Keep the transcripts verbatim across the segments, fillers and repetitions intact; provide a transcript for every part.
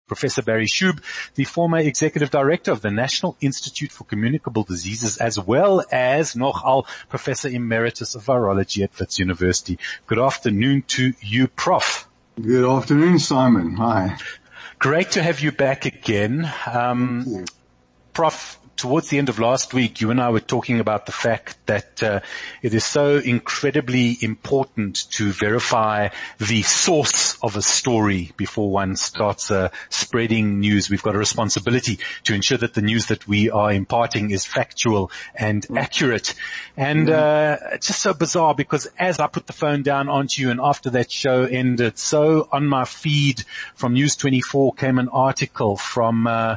Professor Barry Shube, the former Executive Director of the National Institute for Communicable Diseases, as well as nogal Professor Emeritus of Virology at Wits University. Good afternoon to you, Professor Good afternoon, Simon. Hi. Great to have you back again. Um, Professor Towards the end of last week, you and I were talking about the fact that uh, it is so incredibly important to verify the source of a story before one starts uh, spreading news. We've got a responsibility to ensure that the news that we are imparting is factual and accurate. And uh, it's just so bizarre because as I put the phone down onto you and after that show ended, so on my feed from News twenty-four came an article from uh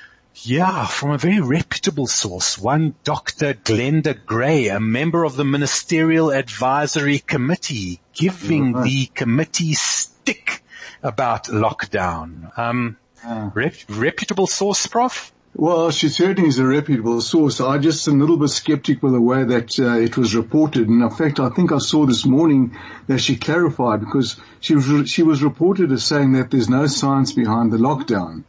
Yeah, from a very reputable source, one Doctor Glenda Gray, a member of the Ministerial Advisory Committee, giving right. the committee stick about lockdown. Um, yeah. rep- reputable source, Professor Well, she certainly is a reputable source. I'm just a little bit skeptical of the way that uh, it was reported. And in fact, I think I saw this morning that she clarified because she was, re- she was reported as saying that there's no science behind the lockdown.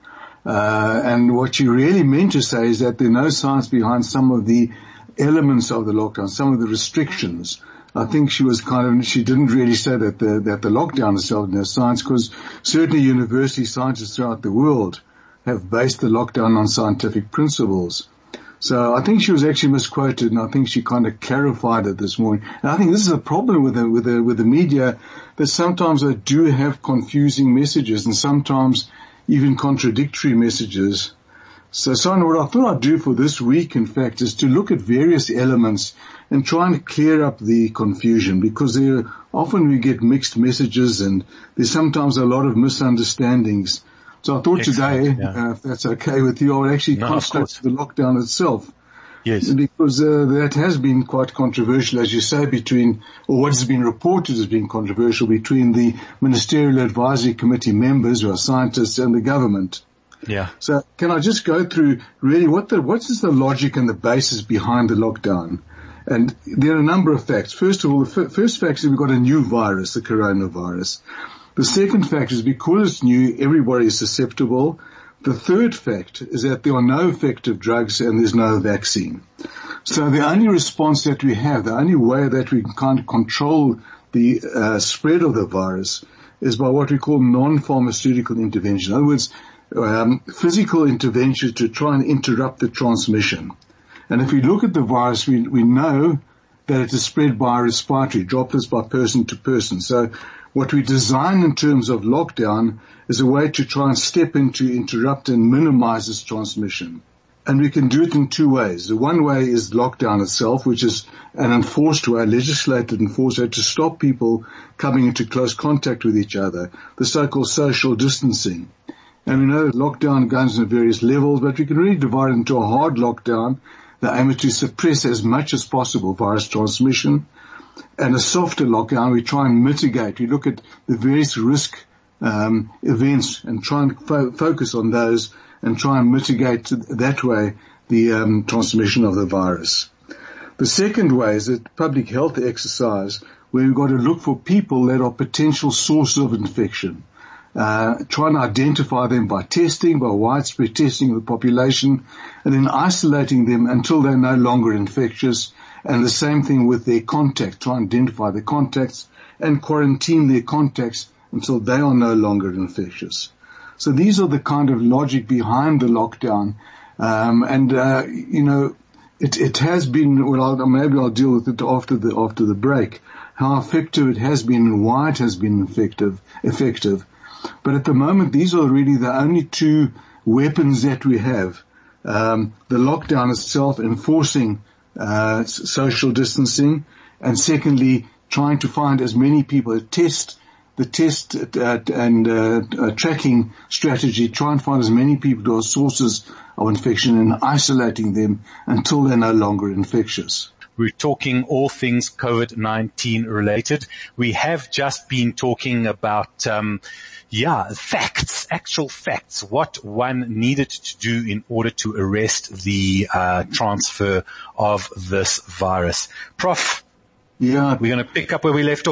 Uh, and what she really meant to say is that there's no science behind some of the elements of the lockdown, some of the restrictions. I think she was kind of, she didn't really say that the, that the lockdown itself is no science because certainly university scientists throughout the world have based the lockdown on scientific principles. So I think she was actually misquoted and I think she kind of clarified it this morning. And I think this is a problem with the, with the, with the media that sometimes they do have confusing messages and sometimes even contradictory messages. So, Simon, what I thought I'd do for this week, in fact, is to look at various elements and try and clear up the confusion because there often we get mixed messages and there's sometimes a lot of misunderstandings. So I thought Excellent, today, yeah. uh, if that's okay with you, I would actually no, concentrate on the lockdown itself. Yes. Because uh, that has been quite controversial, as you say, between, or what has been reported as being controversial between the Ministerial Advisory Committee members, who are scientists, and the government. Yeah. So can I just go through really what the, what is the logic and the basis behind the lockdown? And there are a number of facts. First of all, the f- first fact is we've got a new virus, the coronavirus. The second fact is because it's new, everybody is susceptible. The third fact is that there are no effective drugs and there's no vaccine. So the only response that we have, the only way that we can kind of control the uh, spread of the virus is by what we call non-pharmaceutical intervention. In other words, um, physical intervention to try and interrupt the transmission. And if we look at the virus, we, we know that it is spread by respiratory droplets, by person to person. So what we design in terms of lockdown is a way to try and step in to interrupt and minimize this transmission. And we can do it in two ways. The one way is lockdown itself, which is an enforced way, a legislated enforced way to stop people coming into close contact with each other, the so-called social distancing. And we know that lockdown goes in various levels, but we can really divide it into a hard lockdown, the aim is to suppress as much as possible virus transmission, and a softer lockdown, we try and mitigate. We look at the various risk um, events and try and fo- focus on those and try and mitigate that way the um, transmission of the virus. The second way is a public health exercise where we've got to look for people that are potential sources of infection. Uh, try and identify them by testing, by widespread testing of the population, and then isolating them until they're no longer infectious. And the same thing with their contacts, try and identify the contacts and quarantine their contacts until they are no longer infectious. So these are the kind of logic behind the lockdown. Um, and, uh, you know, it, it has been, well, I'll, maybe I'll deal with it after the, after the break, how effective it has been and why it has been effective, effective. But at the moment, these are really the only two weapons that we have. Um, the lockdown itself, enforcing uh, social distancing, and secondly, trying to find as many people, test the test uh, and uh, uh, tracking strategy, try and find as many people who are sources of infection and isolating them until they're no longer infectious. We're talking all things COVID nineteen related. We have just been talking about, um, yeah, facts, actual facts, what one needed to do in order to arrest the uh, transfer of this virus. Prof, yeah, we're going to pick up where we left off.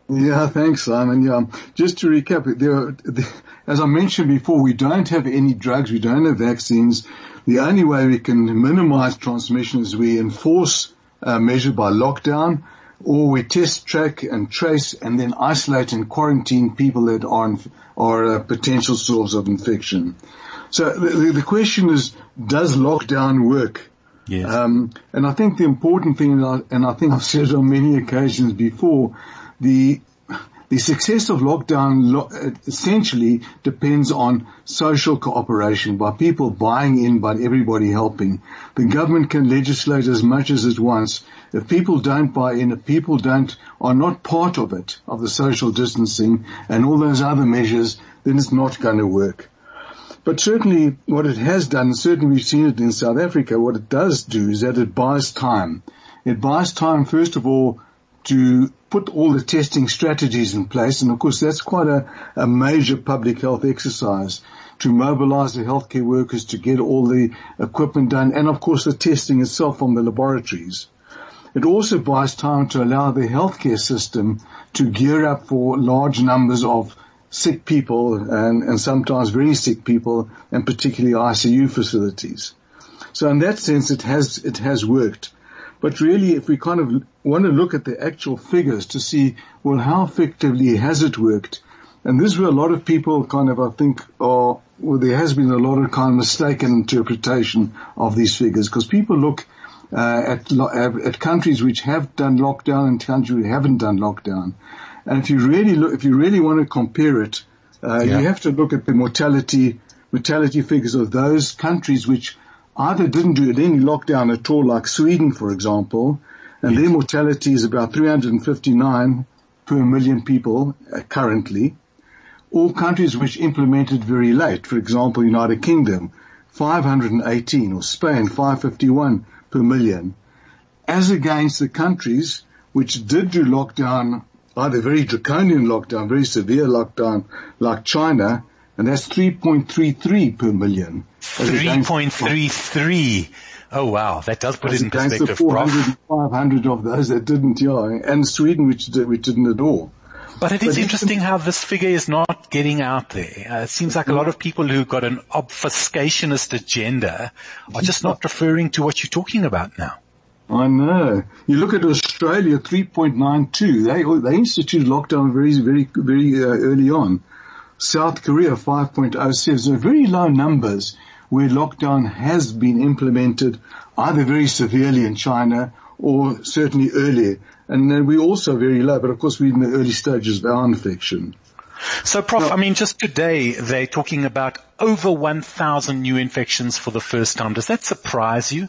Yeah, thanks, Simon. Yeah, just to recap, there are, as I mentioned before, we don't have any drugs, we don't have vaccines. The only way we can minimize transmission is we enforce uh, measure by lockdown, or we test, track, and trace, and then isolate and quarantine people that are are uh, potential source of infection. So the, the question is, does lockdown work? Yes. Um, and I think the important thing, and I think I've said it on many occasions before, the the success of lockdown lo- essentially depends on social cooperation, by people buying in, by everybody helping. The government can legislate as much as it wants. If people don't buy in, if people don't, are not part of it, of the social distancing and all those other measures, then it's not going to work. But certainly what it has done, certainly we've seen it in South Africa, what it does do is that it buys time. It buys time, first of all, to put all the testing strategies in place. And of course, that's quite a, a major public health exercise, to mobilize the healthcare workers, to get all the equipment done, and of course the testing itself from the laboratories. It also buys time to allow the healthcare system to gear up for large numbers of sick people and, and sometimes very sick people, and particularly I C U facilities. So in that sense, it has, it has worked. But really, if we kind of want to look at the actual figures to see, well, how effectively has it worked? And this is where a lot of people kind of, I think, are, well, there has been a lot of kind of mistaken interpretation of these figures, because people look uh, at, at countries which have done lockdown and countries which haven't done lockdown. And if you really look, if you really want to compare it, uh, yeah. you have to look at the mortality, mortality figures of those countries which either didn't do any lockdown at all, like Sweden, for example, and yes. their mortality is about three hundred fifty-nine per million people uh, currently, or countries which implemented very late, for example, United Kingdom, five hundred eighteen, or Spain, five hundred fifty-one per million, as against the countries which did do lockdown, either very draconian lockdown, very severe lockdown, like China, and that's three point three three per million. three point three three. Oh wow, that does put it in perspective. The four hundred, five hundred of those that didn't, yeah, and Sweden, which did, which didn't at all. But it is but interesting how this figure is not getting out there. Uh, it seems like a lot of people who've got an obfuscationist agenda are just not referring to what you're talking about now. I know. You look at Australia, three point nine two. They they instituted lockdown very, very, very uh, early on. South Korea, five point oh seven. So very low numbers where lockdown has been implemented, either very severely in China or certainly earlier. And then we're also very low, but of course we're in the early stages of our infection. So, Prof, now, I mean, just today they're talking about over one thousand new infections for the first time. Does that surprise you?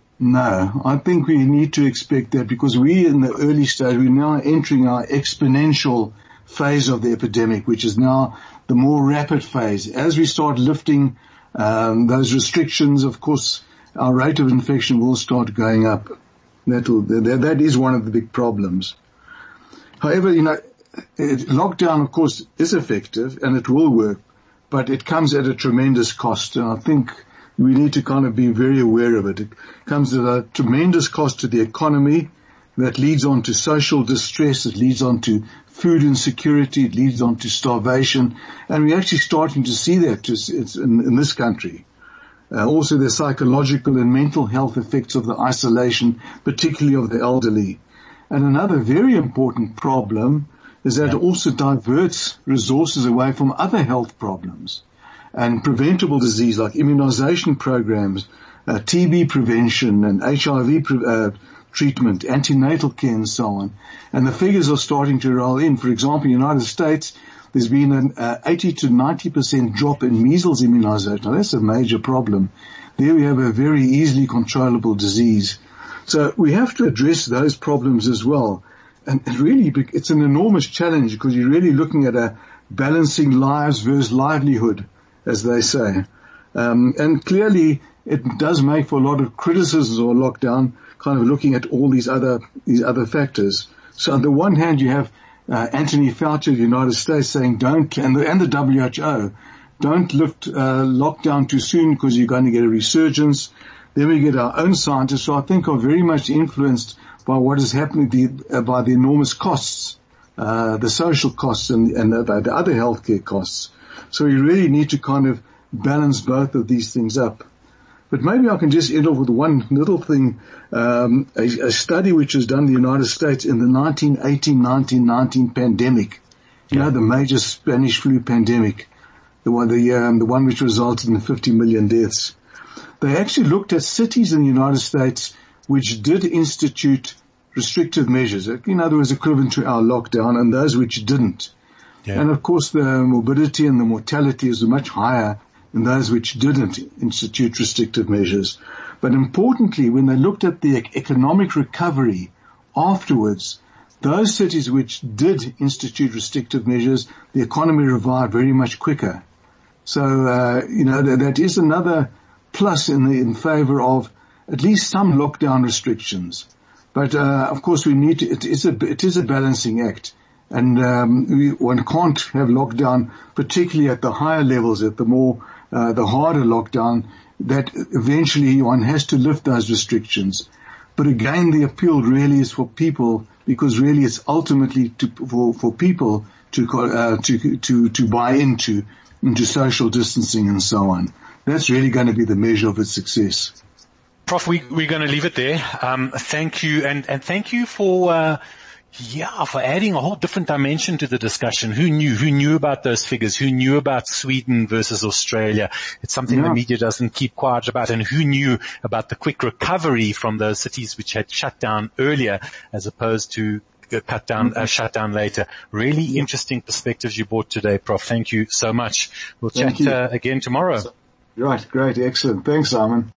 No, I think we need to expect that, because we're in the early stage. We're now entering our exponential phase of the epidemic, which is now the more rapid phase. As we start lifting um, those restrictions, of course, our rate of infection will start going up. That will, that, that is one of the big problems. However, you know, it, lockdown, of course, is effective and it will work, but it comes at a tremendous cost. And I think we need to kind of be very aware of it. It comes at a tremendous cost to the economy that leads on to social distress. It leads on to food insecurity. It leads on to starvation. And we're actually starting to see that just, it's in, in this country. Uh, also the psychological and mental health effects of the isolation, particularly of the elderly. And another very important problem is that yeah. it also diverts resources away from other health problems and preventable disease like immunization programs, uh, T B prevention and H I V pre- uh, treatment, antenatal care and so on. And the figures are starting to roll in. For example, in the United States, there's been an uh, eighty to ninety percent drop in measles immunization. Now, that's a major problem. There we have a very easily controllable disease. So we have to address those problems as well. And it really, it's an enormous challenge, because you're really looking at a balancing lives versus livelihood, as they say. Um, and clearly it does make for a lot of criticisms of lockdown, kind of looking at all these other, these other factors. So on the one hand, you have uh, Anthony Fauci of the United States saying don't, and the, and the W H O, don't lift uh, lockdown too soon because you're going to get a resurgence. Then we get our own scientists, who I think are very much influenced by what is happening, the, uh, by the enormous costs uh, the social costs and, and the, the other healthcare costs. So we really need to kind of balance both of these things up. But maybe I can just end off with one little thing. Um, a, a study which was done in the United States in the nineteen eighteen nineteen nineteen pandemic. You know, the major Spanish flu pandemic. The one, the, um, the one which resulted in fifty million deaths. They actually looked at cities in the United States which did institute restrictive measures. In other words, equivalent to our lockdown, and those which didn't. Yeah. And of course the morbidity and the mortality is much higher than those which didn't institute restrictive measures. But importantly, when they looked at the economic recovery afterwards, those cities which did institute restrictive measures, the economy revived very much quicker. So, uh, you know, that, that is another plus in the, in favor of at least some lockdown restrictions. But, uh, of course we need to, it is a, it is a balancing act. And, um, we, one can't have lockdown, particularly at the higher levels, at the more, uh, the harder lockdown, that eventually one has to lift those restrictions. But again, the appeal really is for people, because really it's ultimately to, for, for people to, uh, to, to, to buy into, into social distancing and so on. That's really going to be the measure of its success. Prof, we, we're going to leave it there. Um, thank you, and, and thank you for, uh, yeah, for adding a whole different dimension to the discussion. Who knew? Who knew about those figures? Who knew about Sweden versus Australia? It's something yeah. the media doesn't keep quiet about. And who knew about the quick recovery from those cities which had shut down earlier as opposed to cut down, uh, shut down later? Really yeah. interesting perspectives you brought today, Prof. Thank you so much. We'll Thank chat uh, again tomorrow. Right. Great. Excellent. Thanks, Simon.